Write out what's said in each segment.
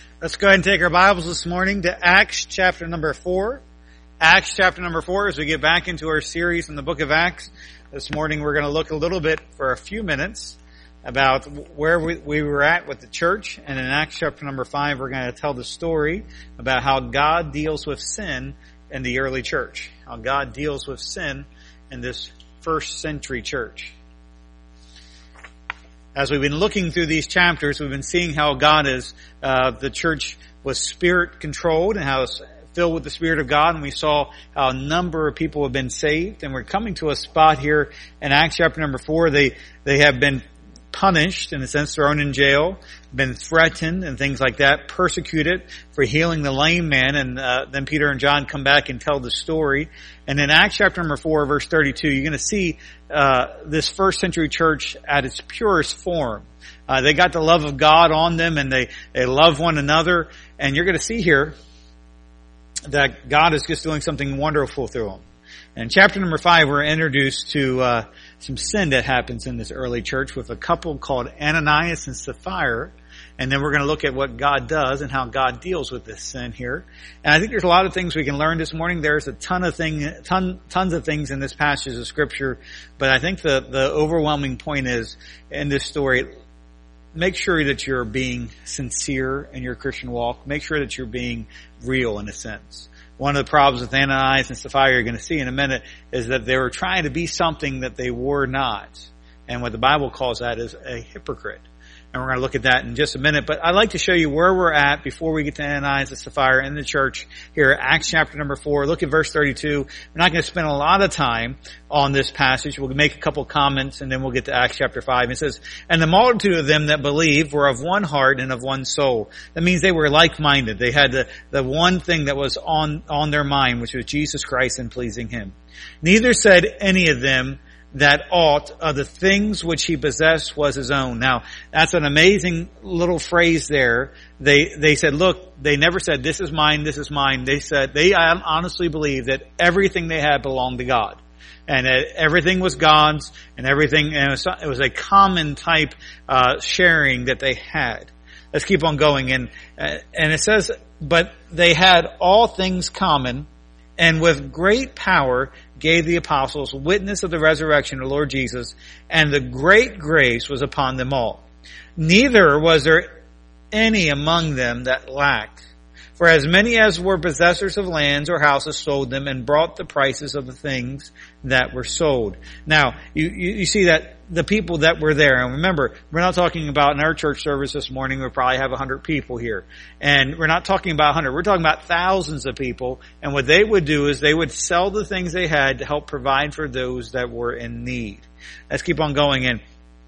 Let's go ahead and take our Bibles this morning to Acts chapter number 4. Acts chapter number 4, as we get back into our series in the book of Acts. This morning we're going to look a little bit for a few minutes about where we were at with the church. And in Acts chapter number 5, we're going to tell the story about how God deals with sin in the early church. How God deals with sin in this first century church. As we've been looking through these chapters, we've been seeing how God is, the church was spirit controlled and how it's filled with the Spirit of God. And we saw how a number of people have been saved. And we're coming to a spot here in Acts chapter number 4. They have been punished, in a sense, thrown in jail, been threatened and things like that, persecuted for healing the lame man. And then Peter and John come back and tell the story. And in Acts chapter number 4, verse 32, you're going to see this first century church at its purest form. They got the love of God on them, and they love one another. And you're going to see here that God is just doing something wonderful through them. And in chapter number 5, we're introduced to some sin that happens in this early church with a couple called Ananias and Sapphira. And then we're going to look at what God does and how God deals with this sin here. And I think there's a lot of things we can learn this morning. There's a tons of things in this passage of Scripture. But I think the overwhelming point is, in this story, make sure that you're being sincere in your Christian walk. Make sure that you're being real in a sense. One of the problems with Ananias and Sapphira you're going to see in a minute is that they were trying to be something that they were not. And what the Bible calls that is a hypocrite. And we're going to look at that in just a minute. But I'd like to show you where we're at before we get to Ananias and Sapphira in the church here, Acts chapter number 4. Look at verse 32. We're not going to spend a lot of time on this passage. We'll make a couple comments and then we'll get to Acts chapter 5. It says, "And the multitude of them that believed were of one heart and of one soul." That means they were like-minded. They had the one thing that was on their mind, which was Jesus Christ and pleasing Him. "Neither said any of them that aught of the things which he possessed was his own." Now, that's an amazing little phrase there. They said, look, they never said, this is mine, this is mine. They said, they honestly believed that everything they had belonged to God. And everything was God's, and everything, and it was a common type, sharing that they had. Let's keep on going. And it says, "But they had all things common, and with great power gave the apostles witness of the resurrection of the Lord Jesus, and the great grace was upon them all. Neither was there any among them that lacked. For as many as were possessors of lands or houses sold them, and brought the prices of the things that were sold." Now, you see that the people that were there, and remember, we're not talking about, in our church service this morning, we probably have 100 people here. And we're not talking about 100, we're talking about thousands of people. And what they would do is they would sell the things they had to help provide for those that were in need. Let's keep on going. And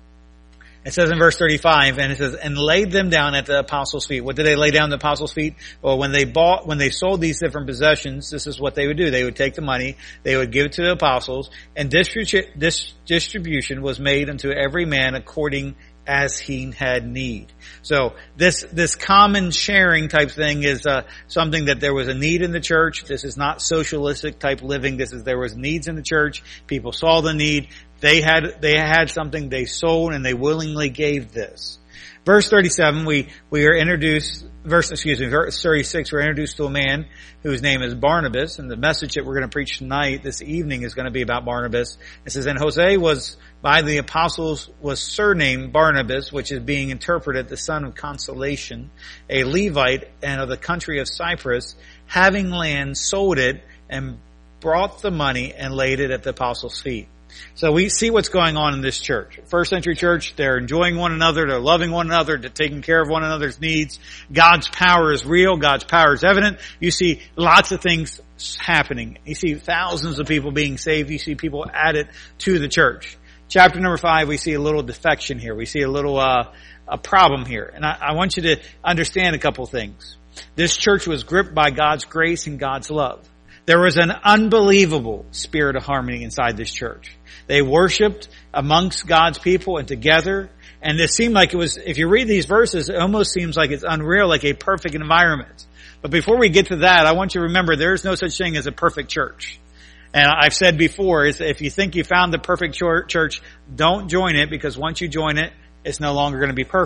it says in verse 35, and it says, "And laid them down at the apostles' feet." What did they lay down at the apostles' feet? Well, when they sold these different possessions, this is what they would do. They would take the money, they would give it to the apostles, and distribution was made unto every man according as he had need. So this common sharing type thing is something that there was a need in the church. This is not socialistic type living. There was needs in the church. People saw the need. They had something they sold, and they willingly gave this. Verse 37, we are introduced, verse 36, we're introduced to a man whose name is Barnabas, and the message that we're going to preach tonight, this evening, is going to be about Barnabas. It says, "And Jose was by the apostles was surnamed Barnabas, which is being interpreted the son of consolation, a Levite, and of the country of Cyprus, having land, sold it, and brought the money and laid it at the apostles' feet." So we see what's going on in this church. First century church, they're enjoying one another, they're loving one another, they're taking care of one another's needs. God's power is real, God's power is evident. You see lots of things happening. You see thousands of people being saved. You see people added to the church. Chapter number 5, we see a little defection here. We see a little a problem here. And I want you to understand a couple things. This church was gripped by God's grace and God's love. There was an unbelievable spirit of harmony inside this church. They worshiped amongst God's people and together. And it seemed like it was, if you read these verses, it almost seems like it's unreal, like a perfect environment. But before we get to that, I want you to remember there is no such thing as a perfect church. And I've said before, if you think you found the perfect church, don't join it, because once you join it, it's no longer going to be perfect.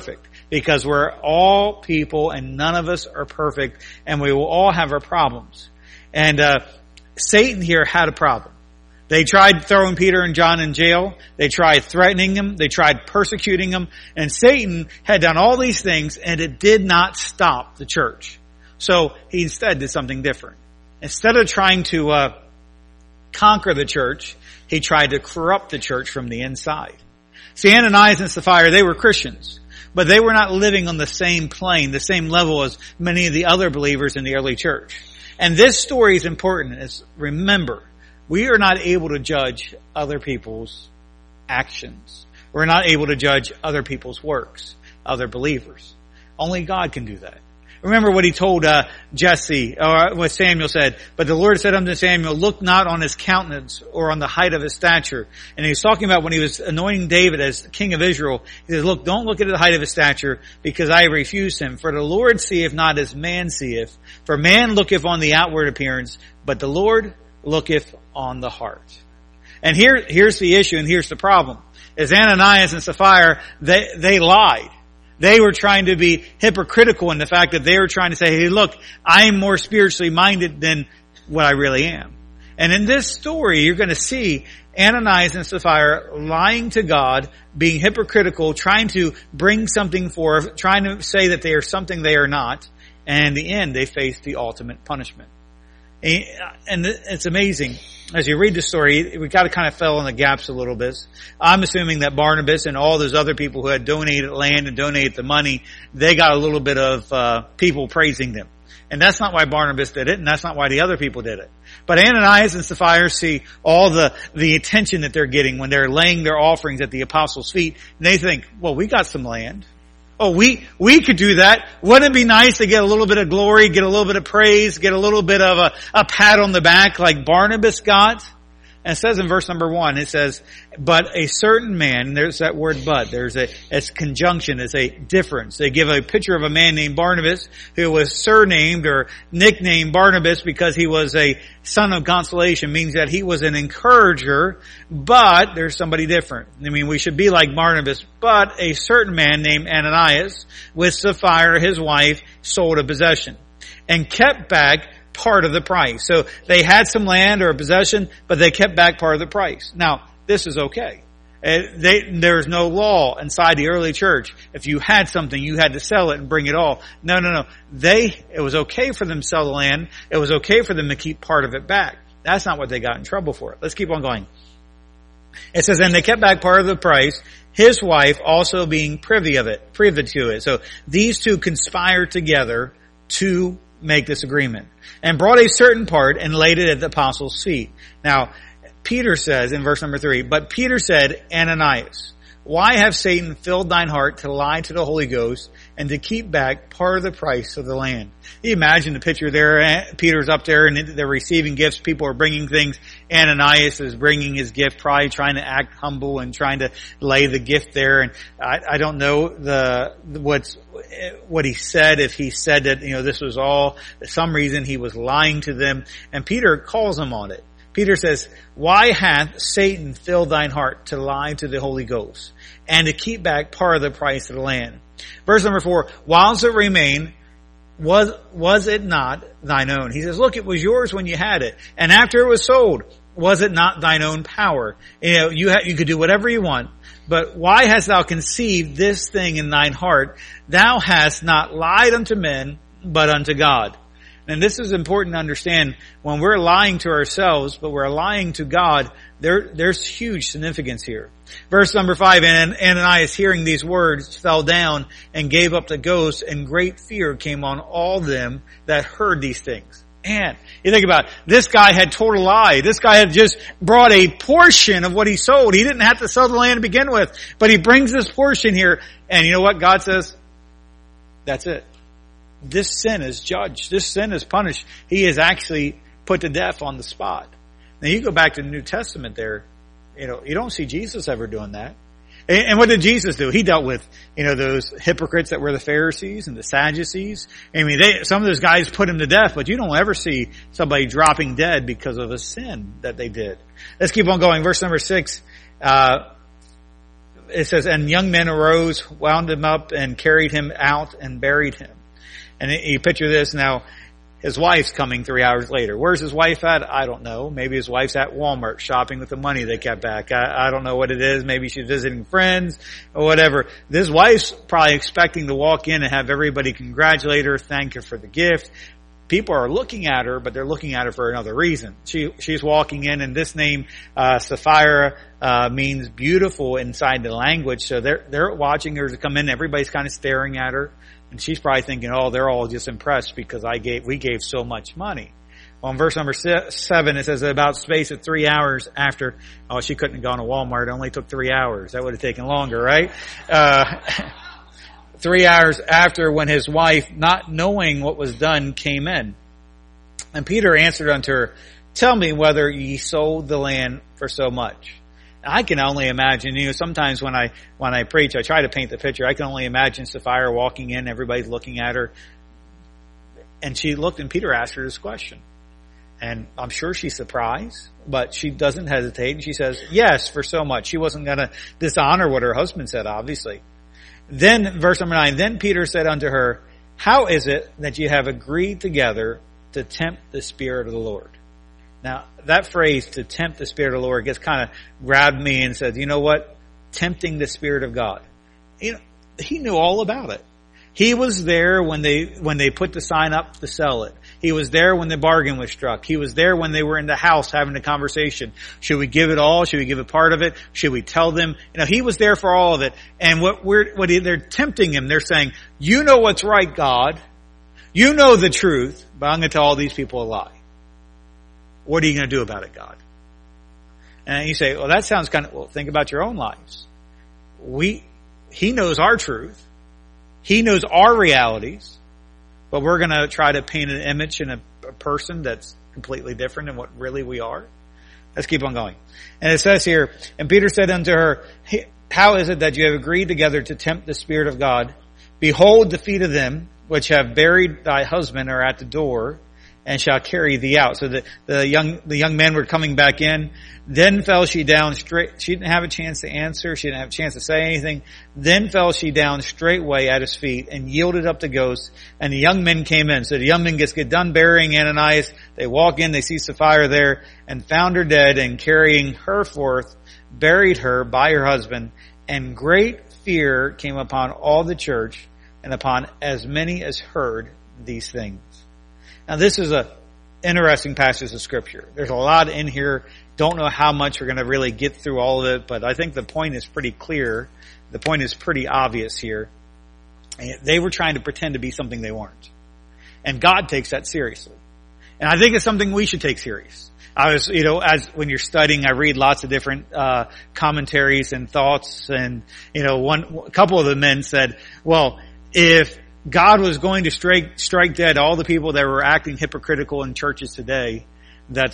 because we're all people and none of us are perfect and we will all have our problems. And Satan here had a problem. They tried throwing Peter and John in jail. They tried threatening them. They tried persecuting them. And Satan had done all these things and it did not stop the church. So he instead did something different. Instead of trying to conquer the church, he tried to corrupt the church from the inside. See, Ananias and Sapphira, they were Christians, but they were not living on the same plane, the same level as many of the other believers in the early church. And this story is important. Remember, we are not able to judge other people's actions. We're not able to judge other people's works, other believers. Only God can do that. Remember what he told Jesse, or what Samuel said, but the Lord said unto Samuel, look not on his countenance or on the height of his stature. And he was talking about when he was anointing David as king of Israel. He says, look, don't look at the height of his stature, because I refused him. For the Lord seeth not as man seeth. For man looketh on the outward appearance, but the Lord looketh on the heart. And here's the issue, and here's the problem. Is Ananias and Sapphira, they lied. They were trying to be hypocritical in the fact that they were trying to say, hey, look, I'm more spiritually minded than what I really am. And in this story, you're going to see Ananias and Sapphira lying to God, being hypocritical, trying to bring something forth, trying to say that they are something they are not. And in the end, they face the ultimate punishment. And it's amazing. As you read the story, we got to kind of fill in the gaps a little bit. I'm assuming that Barnabas and all those other people who had donated land and donated the money, they got a little bit of people praising them. And that's not why Barnabas did it, and that's not why the other people did it. But Ananias and Sapphira see all the attention that they're getting when they're laying their offerings at the apostles' feet, and they think, well, we got some land. Oh, we could do that. Wouldn't it be nice to get a little bit of glory, get a little bit of praise, get a little bit of a pat on the back like Barnabas got? And it says in verse number 1, it says, but a certain man, and there's that word but, it's conjunction, it's a difference. They give a picture of a man named Barnabas who was surnamed or nicknamed Barnabas because he was a son of consolation, means that he was an encourager, but there's somebody different. I mean, we should be like Barnabas, but a certain man named Ananias with Sapphira, his wife, sold a possession and kept back part of the price. So they had some land or a possession, but they kept back part of the price. Now, this is okay. There's no law inside the early church. If you had something, you had to sell it and bring it all. No. It was okay for them to sell the land. It was okay for them to keep part of it back. That's not what they got in trouble for. Let's keep on going. It says, and they kept back part of the price, his wife also being privy to it. So these two conspired together to make this agreement, and brought a certain part and laid it at the apostles' feet. Now, Peter says in verse number 3, but Peter said, Ananias, why have Satan filled thine heart to lie to the Holy Ghost and to keep back part of the price of the land? You imagine the picture there. Peter's up there and they're receiving gifts. People are bringing things. Ananias is bringing his gift, probably trying to act humble and trying to lay the gift there. And I don't know what he said, if he said that, this was all, for some reason he was lying to them. And Peter calls him on it. Peter says, why hath Satan filled thine heart to lie to the Holy Ghost and to keep back part of the price of the land? Verse number 4, whilst it remained, was it not thine own? He says, look, it was yours when you had it. And after it was sold, was it not thine own power? You could do whatever you want. But why hast thou conceived this thing in thine heart? Thou hast not lied unto men, but unto God. And this is important to understand. When we're lying to ourselves, but we're lying to God, there's huge significance here. Verse number 5, and Ananias, hearing these words, fell down and gave up the ghost, and great fear came on all them that heard these things. And you think about it, this guy had told a lie. This guy had just brought a portion of what he sold. He didn't have to sell the land to begin with, but he brings this portion here. And you know what? God says, that's it. This sin is judged. This sin is punished. He is actually put to death on the spot. Now you go back to the New Testament there, you don't see Jesus ever doing that. And what did Jesus do? He dealt with, those hypocrites that were the Pharisees and the Sadducees. I mean, some of those guys put him to death, but you don't ever see somebody dropping dead because of a sin that they did. Let's keep on going. Verse number 6, it says, and young men arose, wound him up, and carried him out and buried him. And you picture this now. His wife's coming 3 hours later. Where's his wife at? I don't know. Maybe his wife's at Walmart shopping with the money they kept back. I don't know what it is. Maybe she's visiting friends or whatever. This wife's probably expecting to walk in and have everybody congratulate her, thank her for the gift. People are looking at her, but they're looking at her for another reason. She's walking in, and this name, Sapphira, means beautiful inside the language. So they're watching her to come in. Everybody's kind of staring at her. And she's probably thinking, oh, they're all just impressed because we gave so much money. Well, in verse number 7, it says about space of 3 hours after, she couldn't have gone to Walmart. It only took 3 hours. That would have taken longer, right? 3 hours after, when his wife, not knowing what was done, came in. And Peter answered unto her, tell me whether ye sold the land for so much. I can only imagine, sometimes when I preach, I try to paint the picture. I can only imagine Sapphira walking in, everybody's looking at her. And she looked, and Peter asked her this question. And I'm sure she's surprised, but she doesn't hesitate. And she says, yes, for so much. She wasn't going to dishonor what her husband said, obviously. Then, verse number 9, then Peter said unto her, how is it that you have agreed together to tempt the Spirit of the Lord? Now, that phrase, to tempt the Spirit of the Lord, gets kind of grabbed me and said, you know what? Tempting the Spirit of God. He knew all about it. He was there when they put the sign up to sell it. He was there when the bargain was struck. He was there when they were in the house having a conversation. Should we give it all? Should we give a part of it? Should we tell them? He was there for all of it. And they're tempting him. They're saying, you know what's right, God. You know the truth, but I'm going to tell all these people a lie. What are you going to do about it, God? And you say, well, that sounds think about your own lives. He knows our truth. He knows our realities, but we're going to try to paint an image in a person that's completely different than what really we are. Let's keep on going. And it says here, and Peter said unto her, how is it that you have agreed together to tempt the Spirit of God? Behold, the feet of them which have buried thy husband are at the door, and shall carry thee out. So the young men were coming back in. Then fell she down straight. She didn't have a chance to answer. She didn't have a chance to say anything. Then fell she down straightway at his feet and yielded up the ghost. And the young men came in. So the young men get done burying Ananias. They walk in. They see Sapphira there and found her dead, and carrying her forth, buried her by her husband. And great fear came upon all the church and upon as many as heard these things. Now, this is a interesting passage of Scripture. There's a lot in here. Don't know how much we're going to really get through all of it, but I think the point is pretty clear. The point is pretty obvious here. They were trying to pretend to be something they weren't. And God takes that seriously. And I think it's something we should take serious. When you're studying, I read lots of different commentaries and thoughts, and a couple of the men said, well, if God was going to strike dead all the people that were acting hypocritical in churches today, that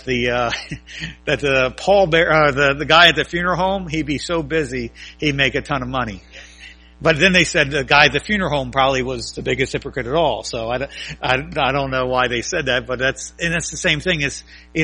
the guy at the funeral home, he'd be so busy he'd make a ton of money. But then they said the guy at the funeral home probably was the biggest hypocrite at all. So I don't know why they said that, but that's the same thing as,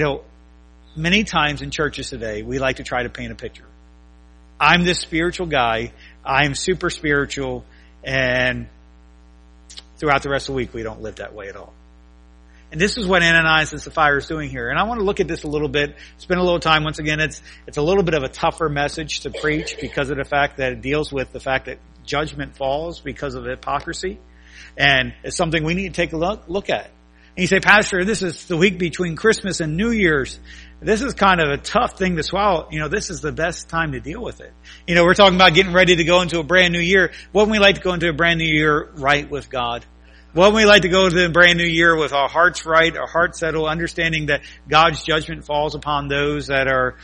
many times in churches today, we like to try to paint a picture. I'm this spiritual guy. I'm super spiritual, and throughout the rest of the week, we don't live that way at all. And this is what Ananias and Sapphira is doing here. And I want to look at this a little bit, spend a little time. Once again, it's a little bit of a tougher message to preach because of the fact that it deals with the fact that judgment falls because of hypocrisy. And it's something we need to take a look at. And you say, Pastor, this is the week between Christmas and New Year's. This is kind of a tough thing to swallow. This is the best time to deal with it. We're talking about getting ready to go into a brand new year. Wouldn't we like to go into a brand new year right with God? Wouldn't we like to go to the brand new year with our hearts right, our hearts settled, understanding that God's judgment falls upon those that are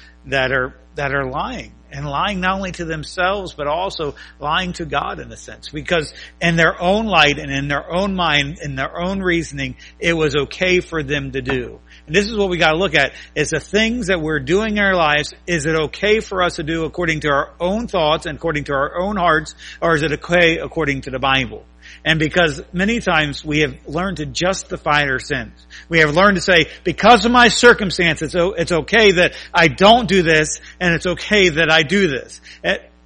lying, and lying not only to themselves, but also lying to God in a sense, because in their own light and in their own mind, in their own reasoning, it was okay for them to do. And this is what we got to look at, is the things that we're doing in our lives, is it okay for us to do according to our own thoughts and according to our own hearts, or is it okay according to the Bible? And because many times we have learned to justify our sins. We have learned to say, because of my circumstances, it's okay that I don't do this, and it's okay that I do this.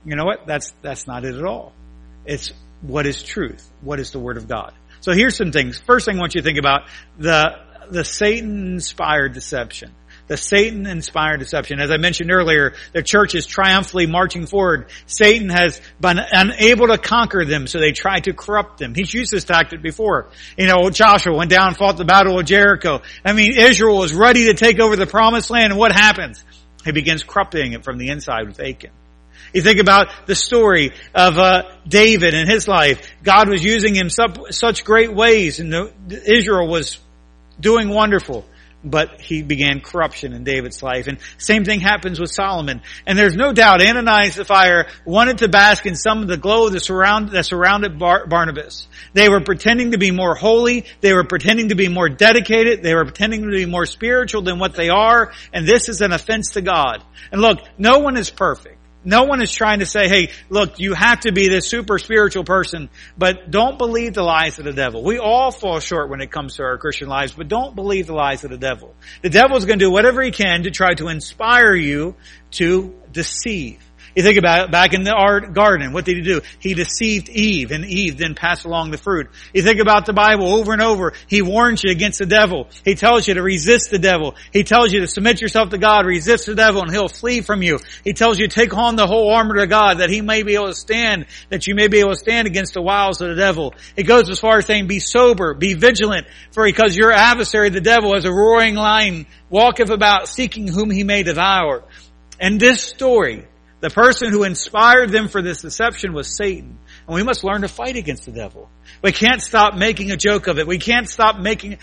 You know what? That's not it at all. It's what is truth? What is the Word of God? So here's some things. First thing I want you to think about, the Satan-inspired deception. The Satan-inspired deception. As I mentioned earlier, the church is triumphantly marching forward. Satan has been unable to conquer them, so they try to corrupt them. He's used this tactic before. Joshua went down and fought the battle of Jericho. Israel was ready to take over the promised land, and what happens? He begins corrupting it from the inside with Achan. You think about the story of David and his life. God was using him such great ways, and Israel was doing wonderful. But he began corruption in David's life. And same thing happens with Solomon. And there's no doubt Ananias and Sapphira wanted to bask in some of the glow that surrounded Barnabas. They were pretending to be more holy. They were pretending to be more dedicated. They were pretending to be more spiritual than what they are. And this is an offense to God. And look, no one is perfect. No one is trying to say, hey, look, you have to be this super spiritual person, but don't believe the lies of the devil. We all fall short when it comes to our Christian lives, but don't believe the lies of the devil. The devil is going to do whatever he can to try to inspire you to deceive. You think about it, back in the garden, what did he do? He deceived Eve, and Eve then passed along the fruit. You think about the Bible over and over, he warns you against the devil. He tells you to resist the devil. He tells you to submit yourself to God, resist the devil, and he'll flee from you. He tells you to take on the whole armor of God, that he may be able to stand, that you may be able to stand against the wiles of the devil. It goes as far as saying, be sober, be vigilant, for because your adversary, the devil, as a roaring lion, walketh about seeking whom he may devour. And this story, the person who inspired them for this deception was Satan. And we must learn to fight against the devil. We can't stop making a joke of it. We gotta stop making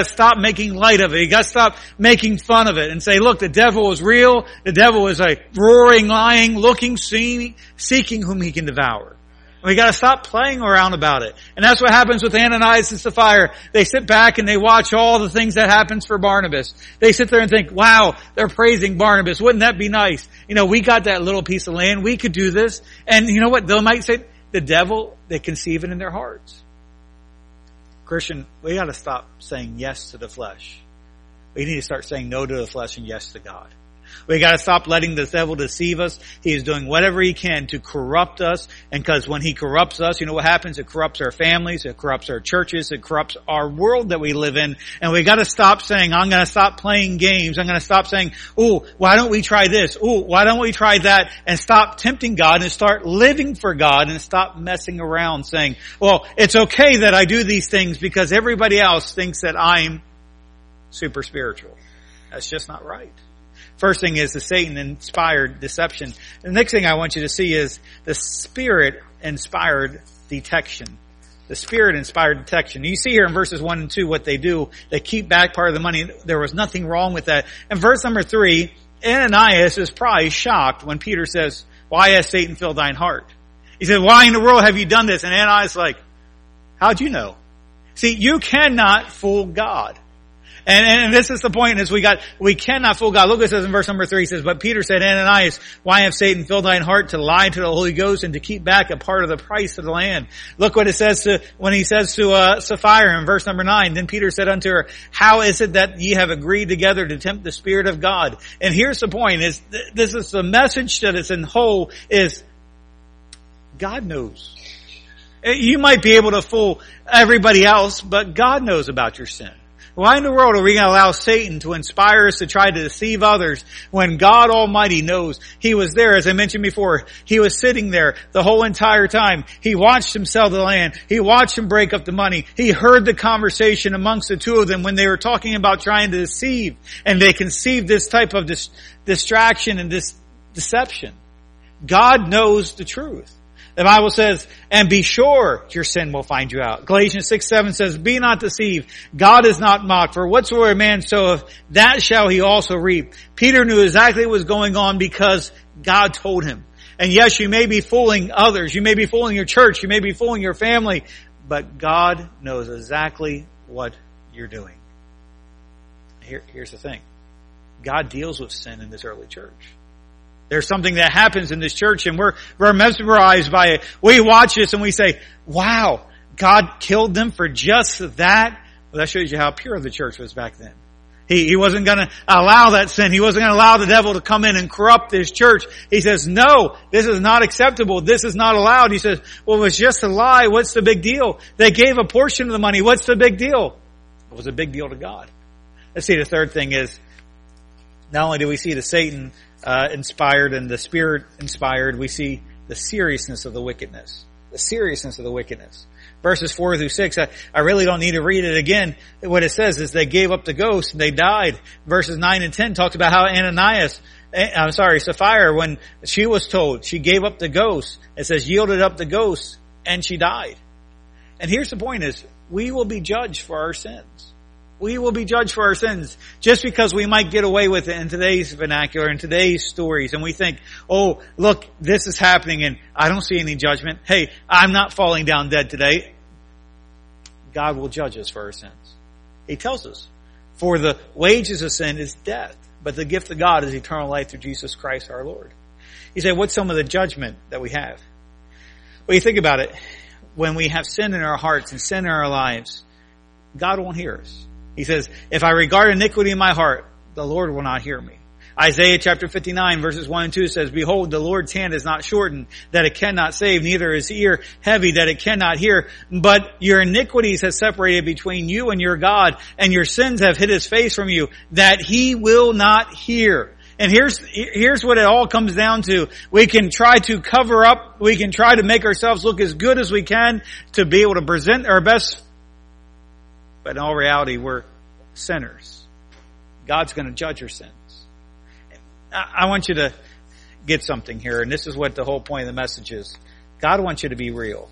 light of it. We gotta stop making fun of it and say, look, the devil is real. The devil is a roaring lion, seeking whom he can devour. We gotta stop playing around about it. And that's what happens with Ananias and Sapphira. They sit back and they watch all the things that happens for Barnabas. They sit there and think, wow, they're praising Barnabas. Wouldn't that be nice? We got that little piece of land. We could do this. And you know what? They might say, the devil, they conceive it in their hearts. Christian, we gotta stop saying yes to the flesh. We need to start saying no to the flesh and yes to God. We gotta stop letting the devil deceive us. He is doing whatever he can to corrupt us. And because when he corrupts us, you know what happens? It corrupts our families, it corrupts our churches, it corrupts our world that we live in. And we gotta stop saying, I'm gonna stop playing games. I'm gonna stop saying, oh, why don't we try this? Oh, why don't we try that? And stop tempting God and start living for God and stop messing around saying, well, it's okay that I do these things because everybody else thinks that I'm super spiritual. That's just not right. First thing is the Satan-inspired deception. The next thing I want you to see is the Spirit-inspired detection. The Spirit-inspired detection. You see here in verses 1 and 2 what they do. They keep back part of the money. There was nothing wrong with that. In verse number 3, Ananias is probably shocked when Peter says, why has Satan filled thine heart? He said, why in the world have you done this? And Ananias is like, how'd you know? See, you cannot fool God. And this is the point, is we cannot fool God. Look what it says in verse number 3. It says, but Peter said, Ananias, why hath Satan filled thine heart to lie to the Holy Ghost and to keep back a part of the price of the land? Look what it says when he says to Sapphira in verse number 9. Then Peter said unto her, how is it that ye have agreed together to tempt the Spirit of God? And here's the point, is this is the message that is in whole, is God knows. You might be able to fool everybody else, but God knows about your sin. Why in the world are we going to allow Satan to inspire us to try to deceive others when God Almighty knows? He was there, as I mentioned before. He was sitting there the whole entire time. He watched him sell the land. He watched him break up the money. He heard the conversation amongst the two of them when they were talking about trying to deceive. And they conceived this type of distraction and this deception. God knows the truth. The Bible says, and be sure your sin will find you out. Galatians 6:7 says, be not deceived. God is not mocked. For whatsoever a man soweth, that shall he also reap. Peter knew exactly what was going on because God told him. And yes, you may be fooling others. You may be fooling your church. You may be fooling your family. But God knows exactly what you're doing. Here's the thing. God deals with sin in this early church. There's something that happens in this church and we're mesmerized by it. We watch this and we say, wow, God killed them for just that. Well, that shows you how pure the church was back then. He wasn't going to allow that sin. He wasn't going to allow the devil to come in and corrupt his church. He says, no, this is not acceptable. This is not allowed. He says, well, it was just a lie. What's the big deal? They gave a portion of the money. What's the big deal? It was a big deal to God. Let's see, the third thing is, not only do we see the Satan inspired and the Spirit inspired, we see the seriousness of the wickedness. The seriousness of the wickedness. Verses 4 through 6, I really don't need to read it again. What it says is they gave up the ghost and they died. Verses 9 and 10 talks about how Sapphira, when she was told, she gave up the ghost. It says yielded up the ghost and she died. And here's the point is, we will be judged for our sins. We will be judged for our sins just because we might get away with it in today's vernacular, in today's stories. And we think, oh, look, this is happening and I don't see any judgment. Hey, I'm not falling down dead today. God will judge us for our sins. He tells us, for the wages of sin is death, but the gift of God is eternal life through Jesus Christ our Lord. You say, what's some of the judgment that we have? Well, you think about it. When we have sin in our hearts and sin in our lives, God won't hear us. He says, if I regard iniquity in my heart, the Lord will not hear me. Isaiah chapter 59 verses 1 and 2 says, behold, the Lord's hand is not shortened, that it cannot save, neither is his ear heavy, that it cannot hear. But your iniquities have separated between you and your God, and your sins have hid his face from you, that he will not hear. And here's what it all comes down to. We can try to cover up, we can try to make ourselves look as good as we can to be able to present our best. But in all reality, we're sinners. God's going to judge your sins. I want you to get something here, and this is what the whole point of the message is. God wants you to be real.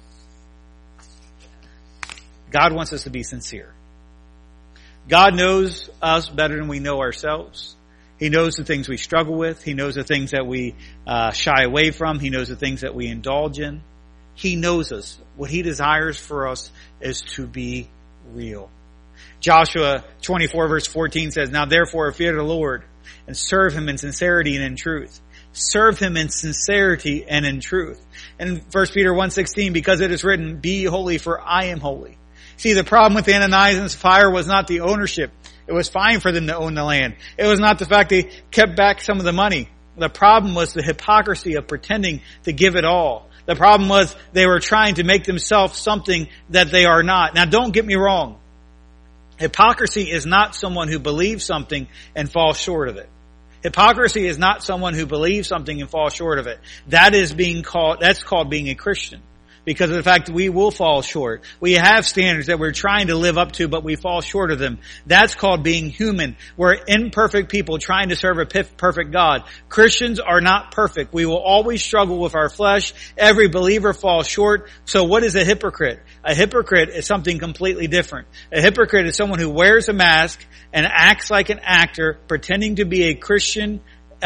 God wants us to be sincere. God knows us better than we know ourselves. He knows the things we struggle with. He knows the things that we shy away from. He knows the things that we indulge in. He knows us. What he desires for us is to be real. Joshua 24 verse 14 says, now therefore fear the Lord and serve him in sincerity and in truth. Serve him in sincerity and in truth. And 1 Peter 1:16, because it is written, be holy for I am holy. See, the problem with Ananias and Sapphira was not the ownership. It was fine for them to own the land. It was not the fact they kept back some of the money. The problem was the hypocrisy of pretending to give it all. The problem was they were trying to make themselves something that they are not. Now don't get me wrong. Hypocrisy is not someone who believes something and falls short of it. Hypocrisy is not someone who believes something and falls short of it. That's called being a Christian. Because of the fact that we will fall short. We have standards that we're trying to live up to, but we fall short of them. That's called being human. We're imperfect people trying to serve a perfect God. Christians are not perfect. We will always struggle with our flesh. Every believer falls short. So what is a hypocrite? A hypocrite is something completely different. A hypocrite is someone who wears a mask and acts like an actor, pretending to be a Christian,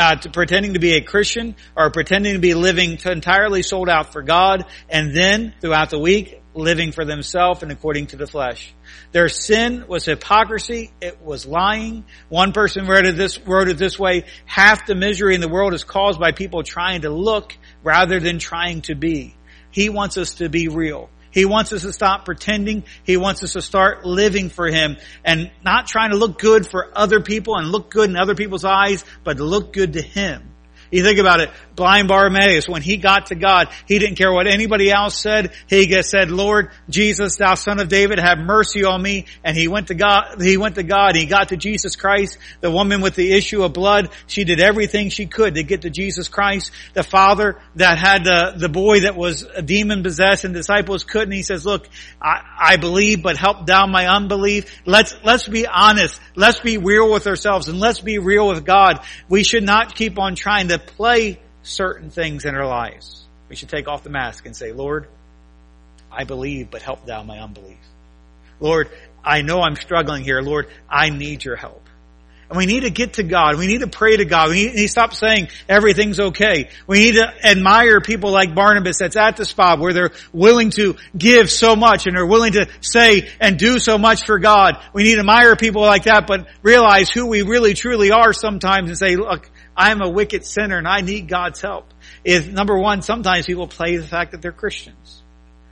or pretending to be living entirely sold out for God, and then throughout the week living for themselves and according to the flesh. Their sin was hypocrisy. It was lying. One person wrote it this way: half the misery in the world is caused by people trying to look rather than trying to be. He wants us to be real. He wants us to stop pretending. He wants us to start living for him and not trying to look good for other people and look good in other people's eyes, but to look good to him. You think about it, blind Bartimaeus, when he got to God, he didn't care what anybody else said. He just said, Lord Jesus, thou son of David, have mercy on me. And he went to God, he got to Jesus Christ. The woman with the issue of blood, she did everything she could to get to Jesus Christ. The father that had the boy that was demon possessed and disciples couldn't. He says, look, I believe, but help down my unbelief. Let's be honest. Let's be real with ourselves and let's be real with God. We should not keep on trying to play certain things in our lives. We should take off the mask and say, Lord, I believe, but help thou my unbelief. Lord, I know I'm struggling here. Lord, I need your help. And we need to get to God. We need to pray to God. We need to stop saying everything's okay. We need to admire people like Barnabas that's at the spot where they're willing to give so much and are willing to say and do so much for God. We need to admire people like that, but realize who we really truly are sometimes and say, look, I'm a wicked sinner and I need God's help. Number one, sometimes people play the fact that they're Christians.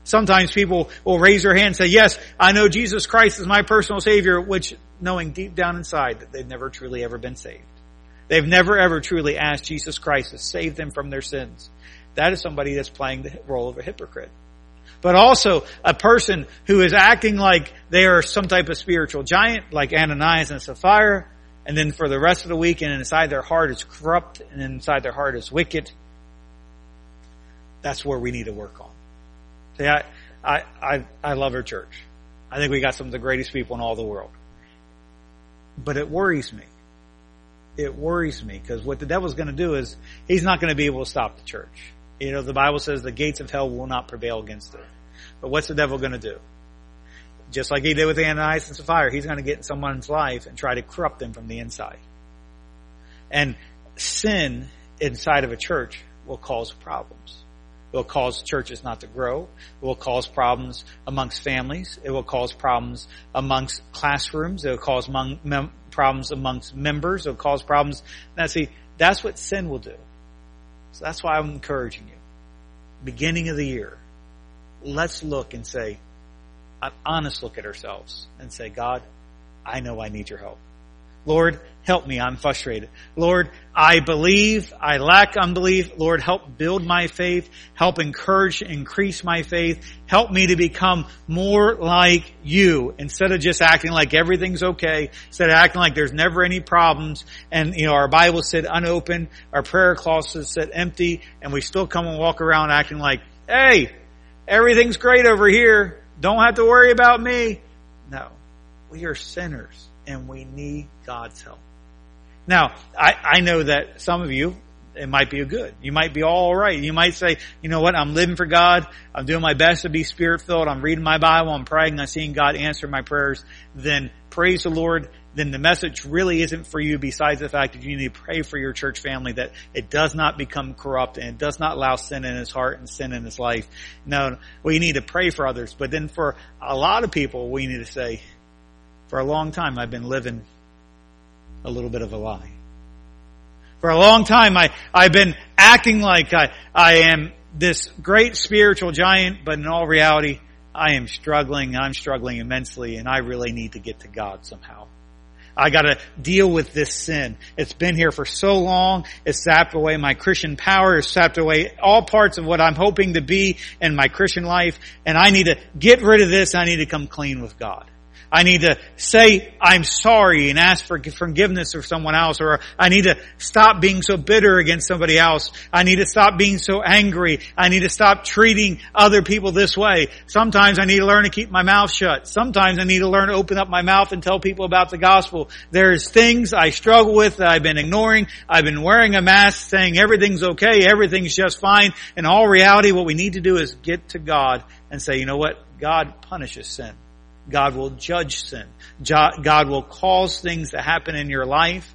Sometimes people will raise their hand and say, yes, I know Jesus Christ is my personal Savior, which knowing deep down inside that they've never truly ever been saved. They've never ever truly asked Jesus Christ to save them from their sins. That is somebody that's playing the role of a hypocrite. But also a person who is acting like they are some type of spiritual giant, like Ananias and Sapphira, and then for the rest of the week and inside their heart is corrupt and inside their heart is wicked. That's where we need to work on. See, I love our church. I think we got some of the greatest people in all the world. But it worries me. It worries me because what the devil's going to do is he's not going to be able to stop the church. You know, the Bible says the gates of hell will not prevail against it. But what's the devil going to do? Just like he did with Ananias and Sapphira, he's going to get in someone's life and try to corrupt them from the inside. And sin inside of a church will cause problems. It will cause churches not to grow. It will cause problems amongst families. It will cause problems amongst classrooms. It will cause problems amongst members. It will cause problems. Now see, that's what sin will do. So that's why I'm encouraging you. Beginning of the year, let's look and say, an honest look at ourselves and say, God, I know I need your help. Lord, help me. I'm frustrated. Lord, I believe. I lack unbelief. Lord, help build my faith. Help encourage, increase my faith. Help me to become more like you instead of just acting like everything's okay. Instead of acting like there's never any problems. And, you know, our Bible sit unopened. Our prayer closets sit empty. And we still come and walk around acting like, hey, everything's great over here. Don't have to worry about me. No, we are sinners and we need God's help. Now, I know that some of you, it might be good. You might be all right. You might say, you know what, I'm living for God. I'm doing my best to be Spirit-filled. I'm reading my Bible. I'm praying. I'm seeing God answer my prayers. Then praise the Lord. Then the message really isn't for you besides the fact that you need to pray for your church family that it does not become corrupt and it does not allow sin in his heart and sin in his life. No, we need to pray for others. But then for a lot of people, we need to say, for a long time, I've been living a little bit of a lie. For a long time, I've been acting like I am this great spiritual giant, but in all reality, I am struggling. I'm struggling immensely, and I really need to get to God somehow. I gotta deal with this sin. It's been here for so long. It's sapped away my Christian power. It's sapped away all parts of what I'm hoping to be in my Christian life. And I need to get rid of this. I need to come clean with God. I need to say I'm sorry and ask for forgiveness of someone else, or I need to stop being so bitter against somebody else. I need to stop being so angry. I need to stop treating other people this way. Sometimes I need to learn to keep my mouth shut. Sometimes I need to learn to open up my mouth and tell people about the gospel. There's things I struggle with that I've been ignoring. I've been wearing a mask saying everything's okay, everything's just fine. In all reality, what we need to do is get to God and say, you know what? God punishes sin. God will judge sin. God will cause things to happen in your life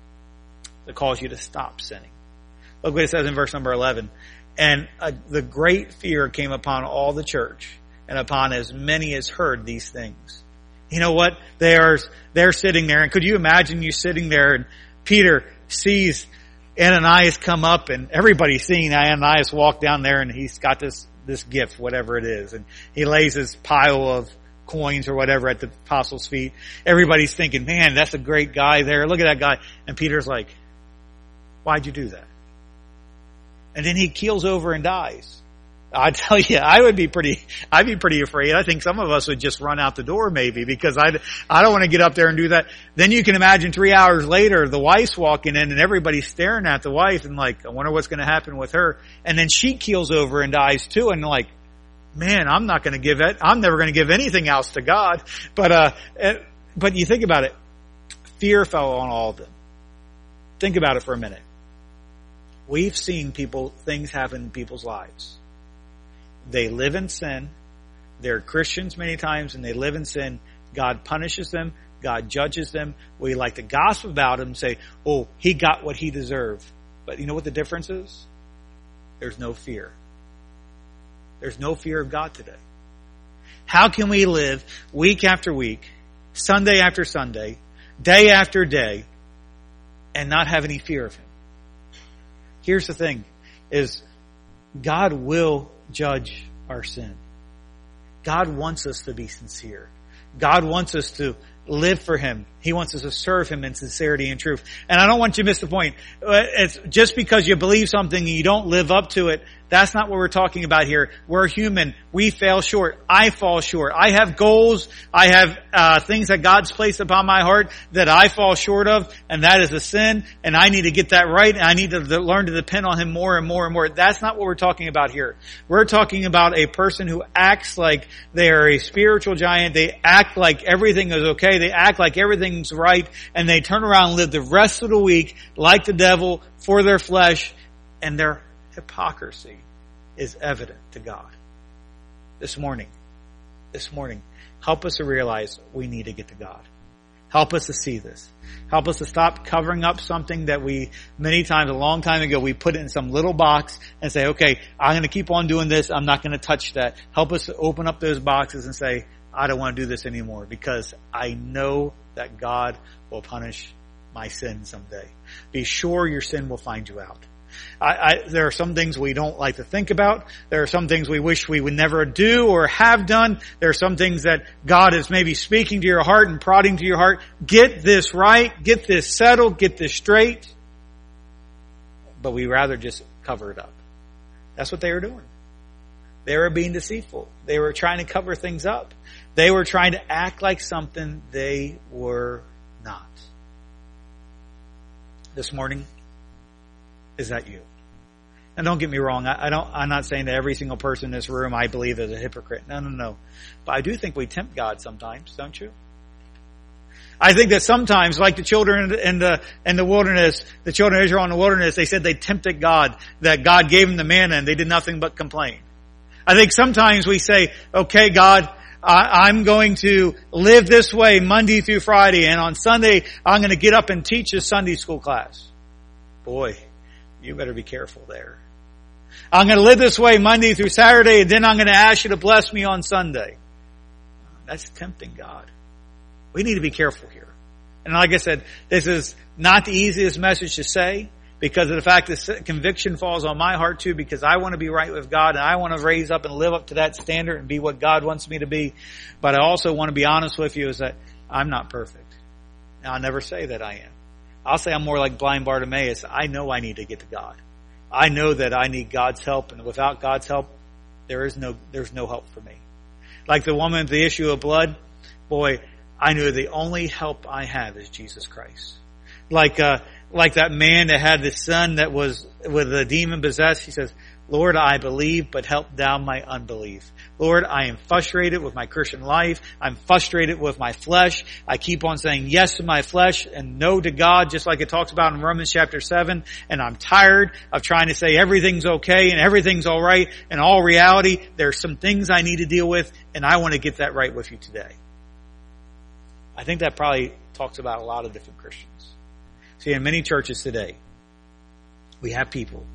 to cause you to stop sinning. Look what it says in verse number 11. And the great fear came upon all the church and upon as many as heard these things. You know what? They're sitting there. And could you imagine you sitting there and Peter sees Ananias come up and everybody's seeing Ananias walk down there and he's got this gift, whatever it is. And he lays his pile of coins or whatever at the apostles' feet. Everybody's thinking, man, that's a great guy there. Look at that guy. And Peter's like, why'd you do that? And then he keels over and dies. I tell you, I'd be pretty afraid. I think some of us would just run out the door maybe because I don't want to get up there and do that. Then you can imagine 3 hours later, the wife's walking in and everybody's staring at the wife and like, I wonder what's going to happen with her. And then she keels over and dies too. And like, man, I'm never going to give anything else to God. But you think about it. Fear fell on all of them. Think about it for a minute. We've seen things happen in people's lives. They live in sin. They're Christians many times and they live in sin. God punishes them. God judges them. We like to gossip about them and say, oh, he got what he deserved. But you know what the difference is? There's no fear. There's no fear of God today. How can we live week after week, Sunday after Sunday, day after day, and not have any fear of him? Here's the thing, is God will judge our sin. God wants us to be sincere. God wants us to live for Him. He wants us to serve Him in sincerity and truth. And I don't want you to miss the point. It's just because you believe something and you don't live up to it, that's not what we're talking about here. We're human. We fail short. I fall short. I have goals. I have things that God's placed upon my heart that I fall short of, and that is a sin, and I need to get that right, and I need to learn to depend on Him more and more and more. That's not what we're talking about here. We're talking about a person who acts like they are a spiritual giant. They act like everything is okay. They act like everything's right, and they turn around and live the rest of the week like the devil for their flesh, and their hypocrisy is evident to God. This morning, help us to realize we need to get to God. Help us to see this. Help us to stop covering up something that we, many times, a long time ago, we put it in some little box and say, okay, I'm going to keep on doing this. I'm not going to touch that. Help us to open up those boxes and say, I don't want to do this anymore because I know that God will punish my sin someday. Be sure your sin will find you out. There are some things we don't like to think about. There are some things we wish we would never do or have done. There are some things that God is maybe speaking to your heart and prodding to your heart. Get this right. Get this settled. Get this straight. But we rather just cover it up. That's what they were doing. They were being deceitful. They were trying to cover things up. They were trying to act like something they were not. This morning, is that you? And don't get me wrong, I'm not saying that every single person in this room I believe is a hypocrite. No. But I do think we tempt God sometimes, don't you? I think that sometimes, like the children in the wilderness, the children of Israel in the wilderness, they said they tempted God, that God gave them the manna and they did nothing but complain. I think sometimes we say, okay, God, I'm going to live this way Monday through Friday, and on Sunday I'm going to get up and teach a Sunday school class. Boy, you better be careful there. I'm going to live this way Monday through Saturday, and then I'm going to ask you to bless me on Sunday. That's tempting God. We need to be careful here. And like I said, this is not the easiest message to say because of the fact that conviction falls on my heart too, because I want to be right with God and I want to raise up and live up to that standard and be what God wants me to be. But I also want to be honest with you is that I'm not perfect. And I'll never say that I am. I'll say I'm more like blind Bartimaeus. I know I need to get to God. I know that I need God's help, and without God's help, there's no help for me. Like the woman with the issue of blood, boy, I knew the only help I have is Jesus Christ. Like that man that had this son that was with a demon possessed, he says, Lord, I believe, but help down my unbelief. Lord, I am frustrated with my Christian life. I'm frustrated with my flesh. I keep on saying yes to my flesh and no to God, just like it talks about in Romans chapter 7. And I'm tired of trying to say everything's okay and everything's all right. In all reality, there's some things I need to deal with, and I want to get that right with you today. I think that probably talks about a lot of different Christians. See, in many churches today, we have people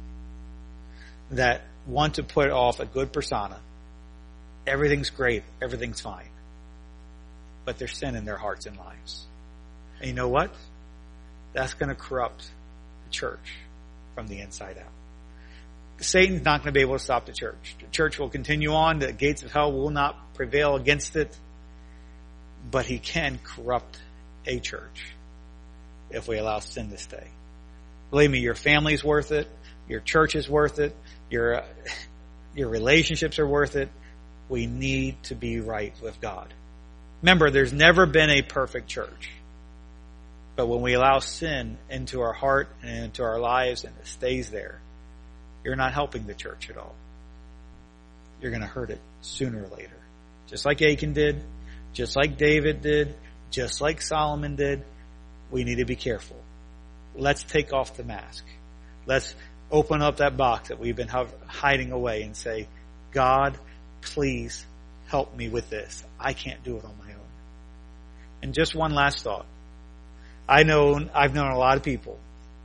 that want to put off a good persona. Everything's great. Everything's fine. But there's sin in their hearts and lives. And you know what? That's going to corrupt the church from the inside out. Satan's not going to be able to stop the church. The church will continue on. The gates of hell will not prevail against it. But he can corrupt a church if we allow sin to stay. Believe me, your family's worth it. Your church is worth it. Your relationships are worth it. We need to be right with God. Remember, there's never been a perfect church. But when we allow sin into our heart and into our lives and it stays there, you're not helping the church at all. You're going to hurt it sooner or later. Just like Achan did, just like David did, just like Solomon did, we need to be careful. Let's take off the mask. Let's open up that box that we've been hiding away and say, God, please help me with this. I can't do it on my own. And just one last thought. I've known a lot of people,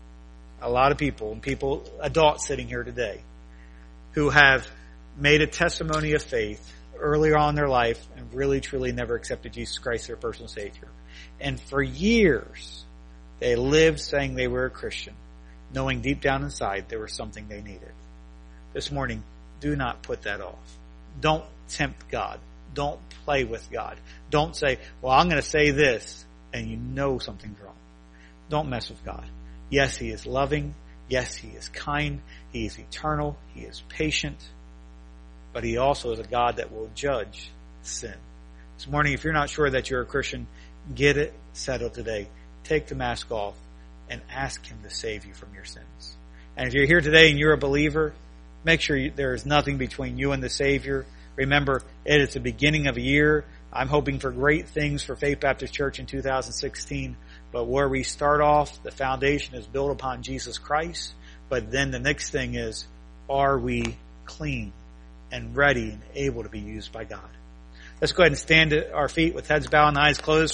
and people, adults sitting here today, who have made a testimony of faith earlier on in their life and really, truly never accepted Jesus Christ as their personal Savior. And for years, they lived saying they were a Christian, knowing deep down inside there was something they needed. This morning, do not put that off. Don't tempt God. Don't play with God. Don't say, well, I'm going to say this, and you know something's wrong. Don't mess with God. Yes, He is loving. Yes, He is kind. He is eternal. He is patient. But He also is a God that will judge sin. This morning, if you're not sure that you're a Christian, get it settled today. Take the mask off and ask Him to save you from your sins. And if you're here today and you're a believer, make sure there is nothing between you and the Savior. Remember, it is the beginning of a year. I'm hoping for great things for Faith Baptist Church in 2016. But where we start off, the foundation is built upon Jesus Christ. But then the next thing is, are we clean and ready and able to be used by God? Let's go ahead and stand at our feet with heads bowed and eyes closed.